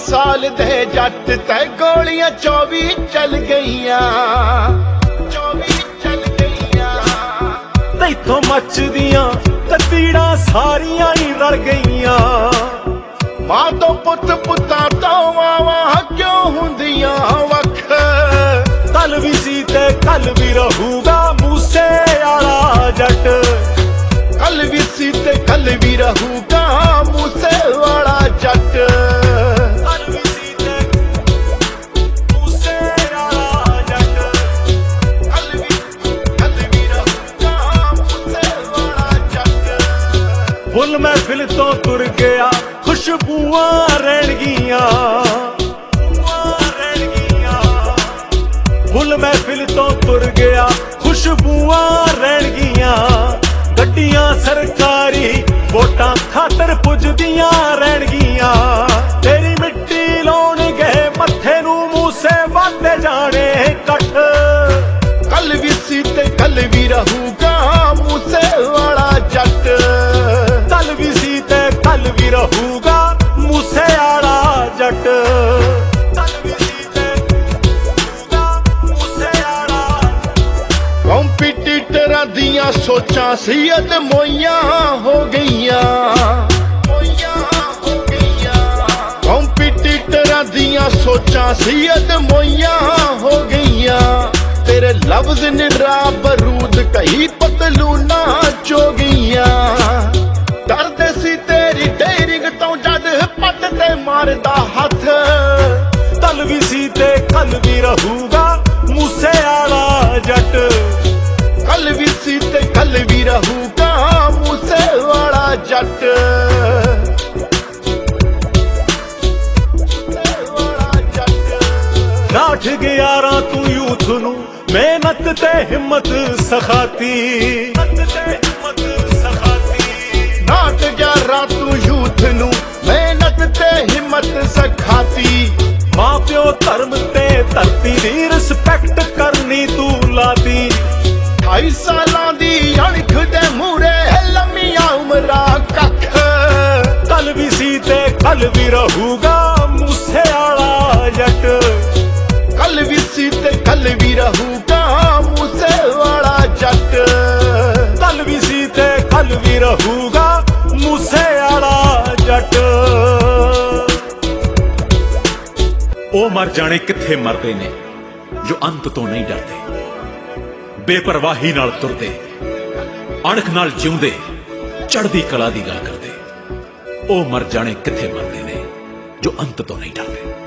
साल दे जट ते गोलियां 24 चल गईयां, 24 चल गईयां। तैथों मचदियां ते पीड़ा सारियां ही रल गईयां। मां तो पुत पुत्तां तो मावां क्यों हुंदियां वख। कल भी सी ते कल भी रहूगा मूसे वाला जट। कल भी सी ते कल भी रहूगा मूसे वाला जट। कल भी सी ते मूसे वाला जट। कल भी रहूगा मूसे वाला जट। फुल महफिल तो तुर गया खुशबूआं रहणगियां। फुल महफिल तो तुर गया खुशबूआं रहणगियां। गड्डियां सरकारी वोटां खातर पुजदियां रहणगियां। तेरी मिट्टी लाउण गए मत्थे नूं मूसे वादे जाने कठ। कल भी सी ते कल भी रहूगा मूसे वाला जट। कल भी सी ते कल भी रहूगा मूसे वाला जट। कंपीटीटरां दियां सोचां सियत मोइयां हो गईयां, कंपीटीटरां दियां सोचां सियत मोइयां हो गईयां। तेरे लफ्ज निरा बरूद कई पतलूना चो गईयां। डरदे सी तेरी डेयरिंग तो जद पट ते मारदा हथ। कल भी सी ते कल भी रहूगा मूसे वाला जट। कल भी सी ते कल भी रहूगा मूसे वाला जट। नाठ 11 तू यूथ नू मेहनत ते हिम्मत सखाती। नाठ 11 तू यूथ नू मेहनत ते हिम्मत सखाती। मां प्यो धर्म ते धरती दी रिस्पैक्ट करनी तू लाती। 28 सालां दी अणख दे मूरे लम्मियां उमरां कख। कल भी सी ते कल भी रहूगा मूसे वाला जट। कल भी सी ते कल भी रहूगा मूसे वाला जट। कल भी सी ते कल भी रहूगा मूसे वाला जट। ओ मर जाने किथे मरदे ने जो अंत तो नहीं डरदे। बेपरवाही नाल तुरदे अणख नाल जिउंदे चढ़दी कला दी गल करदे। ओ मर जाने किथे मरदे ने जो अंत तो नहीं डरदे।